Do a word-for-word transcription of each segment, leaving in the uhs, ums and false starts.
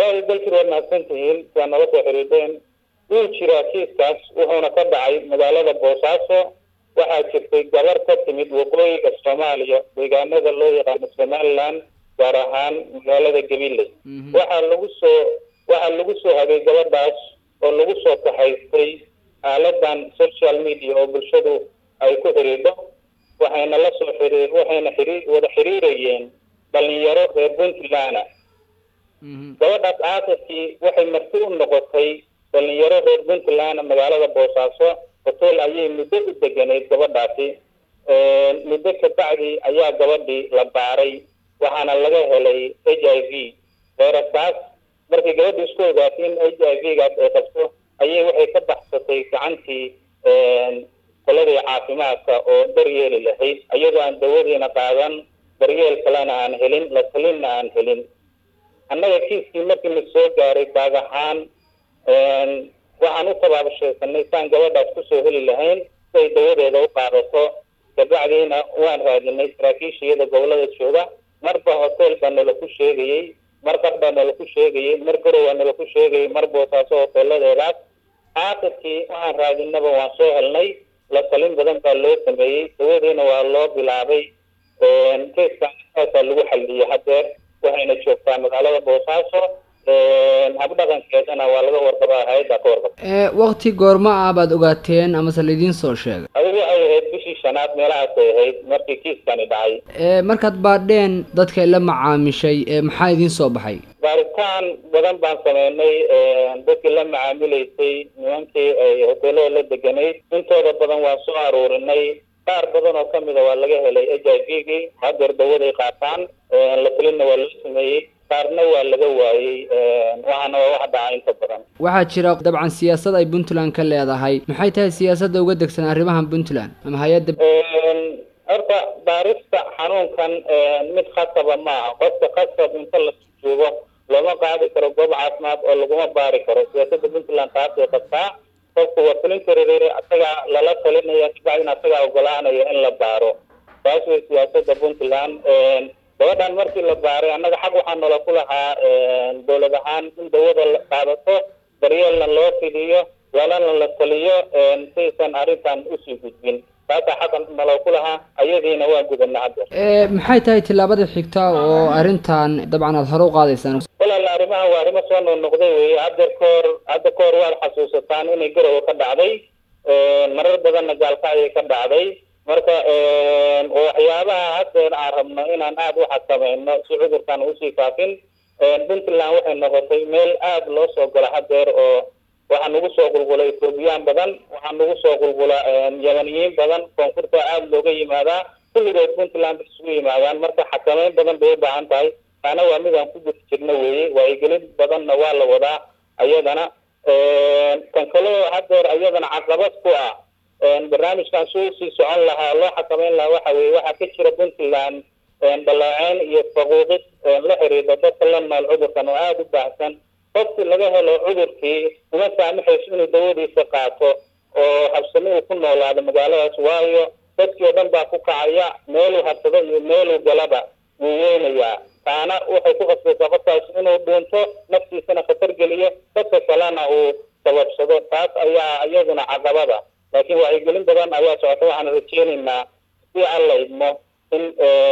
waa dalkii waa mahadsantihiin waa nala soo xiriireen wuu jiraa kiiskaas wuxuuna ka dhacay magaalada Boosaaso waxaa jirtay gabar ka timid waqooyiga Soomaaliya deegaanada loo yaqaan Somaliland gaar ahaan magaalada Gabiley waxaa lagu soo waxaa lagu soo hagay gabadhaas oo lagu soo taxaystay aaladan social media oo bulshadu ay ku xiriirdo waxayna la soo xiriir waxayna xiriir wada xiriirayeen dhalinyaro reer Puntland gabadhaas aasasi waxay marti u noqotay dhalinyaro reer Puntland magaalada Boosaaso hotel ayay muddo u deganeed gabadhaasi muddo ka bacdi ayaa gabadhii la baaray waxaana laga helay H I V fayraskaas markii gabadhii isku ogaatay in H I V-gaas ay qabto ayay waxay ka baxsatay gacantii qoladii caafimaadka oo daryeeli lahayd iyadoo aan dawadeena qaadan daryeel kalena aan helin la talina aan helin annaga kiiskii markii la soo gaaray baag ahaan waxaan u tabaabashaysanay saan gabadhaas ku soo heli lahayn si ay dawadeeda u qaadato kabacdiina waan raadinay saraakiishiyada gobolada jooga marba hotel baa nala ku sheegayey mar qardhaa nala ku sheegayey mar garow waa nala ku sheegayey mar Boosaaso hoteeladeedaas aakhirkii waxaan raadinaba waan soo helnay la talin badan baa loo sameeyey dawadeena waa loo bilaabay kiiskan saasaa lagu xalliyey hadeer waxayna joogtaa magaalada Boosaaso habdhaqankeedana waa laga warqabaa hay'adda ka warqab ee waqti goorma ah baad ogaateen ama saliidin soo sheegay adigu ay ahayd bishii shanaad meelahaas ay ahayd markii kiiskani dhacay ee markaad baadheen dadka la macaamishay ee maxaa idin soo baxay baaritaan badan baan sameynay dadkii la macaamilaysay nimankii ay hoteelada la deganayd intooda badan waan soo aruurinay qaar badan oo kamid ah waa laga helay H I V-gii hadeer dawaday qaataan la talina waa loo sameeyey qaarna waa laga waayey waxaana wax dhacay inta badan waxaa jira dabcan siyaasad ay Puntland ka leedahay maxay tahay siyaasadda uga degsan arrimahan Puntland ama hay'adda horta baarista xanuunkan mid khasaba ma aha qofka khasab inta la joogo lama qaadi karo goob caafimaad oo laguma baari karo siyaasadda Puntland taasoo qabtaa qofku waa talin kareere asaga lala talinaya kabacdina asaga ogolaanaya in la baaro taas way siyaasadda Puntland gabadhan markii la baaray annaga xaq waxaa nala ku lahaa dowlad ahaan in dawada la qaadato daryeelna loo fidiyo walana la taliyo saysan arrintan usii gudbin taasaa xaq nala ku lahaa ayadiina waan gudanaa hadda ee maxay tahay tillaabada xigta oo arrintan dabcan aad hore u qaadaysaan walaal arrimaha waa arrimo soo noqnoqday weeye hadda koor hadda koor waad xasuusataan inay garow ka dhacday marar badanna gaalkacyo ka dhacday marka waxyaabaha hadeer aan rabno inaan aad u xakamayno si cudurkan usii faafin Puntland waxay noqotay meel aad loo soo gala hadeer oo waxaa nagu soo qulqula Ethiopian badan waxaa nagu soo qulqula Yemeniyiin badan koonfurta aad looga yimaadaa kulligood Puntland isugu yimaadaan marka xakamayn badan bay u baahan tahay taana waa mid aan ku guda jirno weeye wacyigelin badanna waa la wadaa ayadana kan kaloo hadeer ayadana caqabad ku ah barnaamijkan soo sii socon lahaa loo xakameyn lahaa waxa weeye waxaa ka jira Puntland dhaleeceen iyo faquuqid la xiriirta dadka la nool cudurkan oo aad u baahsan qofkii laga helo cudurkii uma saamaxayso inuu dawadiisa qaato oo habsami uu ku noolaado magaaladaas waayo dadkii oo dhan baa ku kacaya meeluu harsado iyo meeluu galaba wuu weynayaa taana waxay ku qasbaysaa qofkaas inuu dhuunto naftiisana khatar geliyo dadka kalena uu sababsado taas ayaa iyaduna caqabada laakiin wacyigelin badan ayaa socota waxaan rajeynaynaa si alla idmo in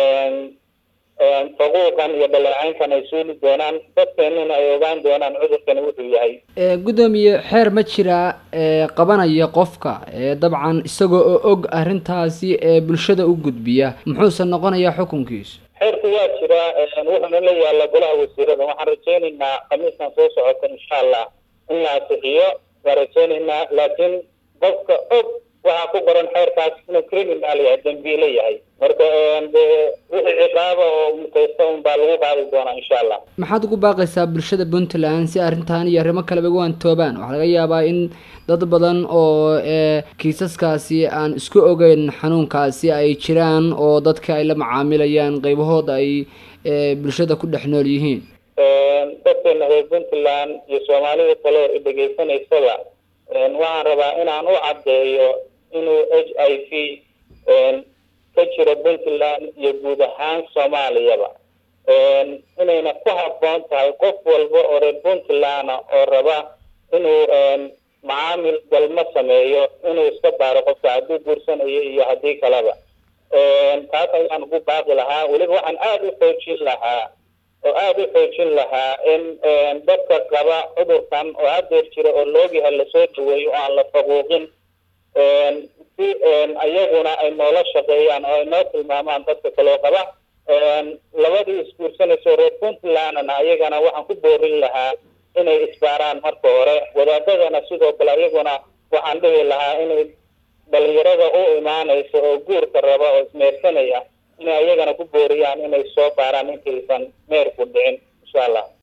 faquuqan iyo dhaleecaynkan ay suuli doonaan dadkeenuna ay ogaan doonaan cudurkani wuxuu yahay gudoomiye xeer ma jira qabanaya qofka dabcan isagoo oo og arrintaasi ee bulshada u gudbiya muxuusan noqonayaa xukunkiisu xeerku waa jira wuxuuna la yaalla golaha wasiirada waxaan rajeynaynaa khamiiskan soo socota insha allah in la asixiyo waan rajeynaynaa laakiin qofka og waxaa ku qoran xeerkaas inuu criminal yahay dambiile yahay marka wixii ciqaaba oo mutaysta un baa lagu qaadi doonaa insha allah maxaad ugu baaqaysaa bulshada Puntland si arrintan iyo arrimo kale uga wantoobaan waxaa laga yaabaa in dad badan oo kiisaskaasi aan isku ogeyn xanuunkaasi ay jiraan oo dadka ay la macaamilayaan qaybahooda ay bulshada ku dhex nool yihiin dadkeena reer Puntland iyo Soomaalida kale oo dhageysanaysa waxaan rabaa inaan u caddeeyo inuu H I V ka jiro Puntland iyo guud ahaan Soomaaliyaba inayna ku habboon tahay qof walba oo reer puntland oo raba inuu macaamil galma sameeyo inuu iska baaro qofka hadduu guursanayo iyo haddii kaleba taas ayaan ugu baaqi lahaa weliba waxaan aada u xoojin lahaa oo aada u xoojin lahaa in dadka qaba cudurkan oo haddeer jira oo loogyahay lasoo dhaweeyo oo aan la faquuqin si ayaguna ay noola shaqeeyaan oo ay noo tilmaamaan dadka kaloo qaba labadii isguursanayso reer puntlandna ayagana waxaan ku boorin lahaa inay isbaaraan marka hore wadaadadana sidoo kale ayaguna waxaan dhihi lahaa inay dhalinyarada u imaanayso oo guurka raba oo ismeersanaya inay ayagana ku booriyaan inay soo baaraan intaysan meerku dhicin insha allah